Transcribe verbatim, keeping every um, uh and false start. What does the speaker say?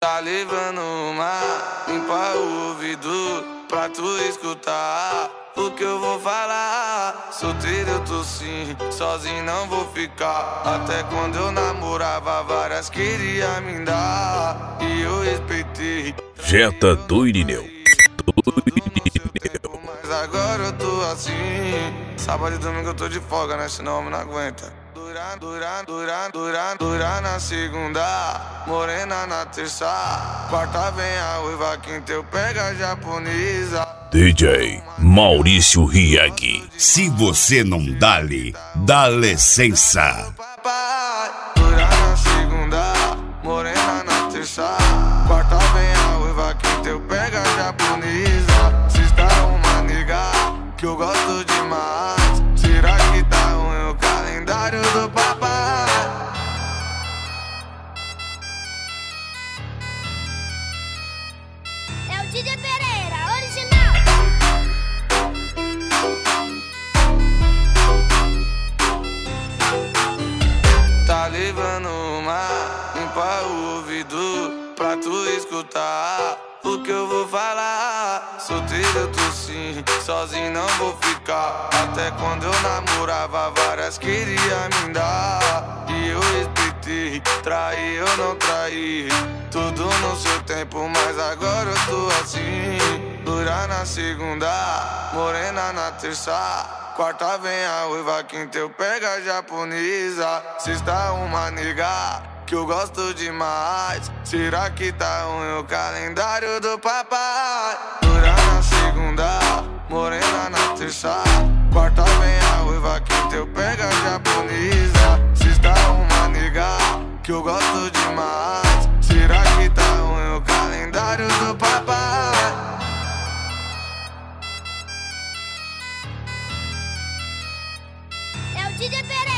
Tá levando uma, limpa o ouvido pra tu escutar o que eu vou falar. Solteiro eu tô sim, sozinho não vou ficar. Até quando eu namorava, várias queria me dar e eu respeitei. Jetta do Irineu. Mas agora eu tô assim. Sábado e domingo eu tô de folga, né? Senão eu não aguenta. Dura, dura, dura, dura, dura na segunda, morena na terça, quarta vem a uiva, quinta eu pego a japonesa. D J Maurício Rieg. Se você não dá-lhe, dá licença. Dura na segunda, morena na terça, quarta vem a uiva, quinta eu pego a japonesa. Se está uma nega que eu gosto demais, será que tá ruim o calendário do papai? É o D J Pereira, original. Tá levando uma, limpa o ouvido pra tu escutar o que eu vou falar. Solteiro eu tô sim, sozinho não vou ficar. Até quando eu namorava, várias queria me dar e eu respeitei. Traí, eu não traí, tudo no seu tempo, mas agora eu tô assim. Dura na segunda, morena na terça, quarta vem a uiva, quinta eu pego a japonesa. Sexta uma nega que eu gosto demais, será que tá ruim o calendário do papai? Dura na segunda, morena na terça, quarta vem a uiva, quinta eu pego a japonesa. Sexta uma nega que eu gosto demais, será que tá ruim o calendário do papai? É o D J Pereira.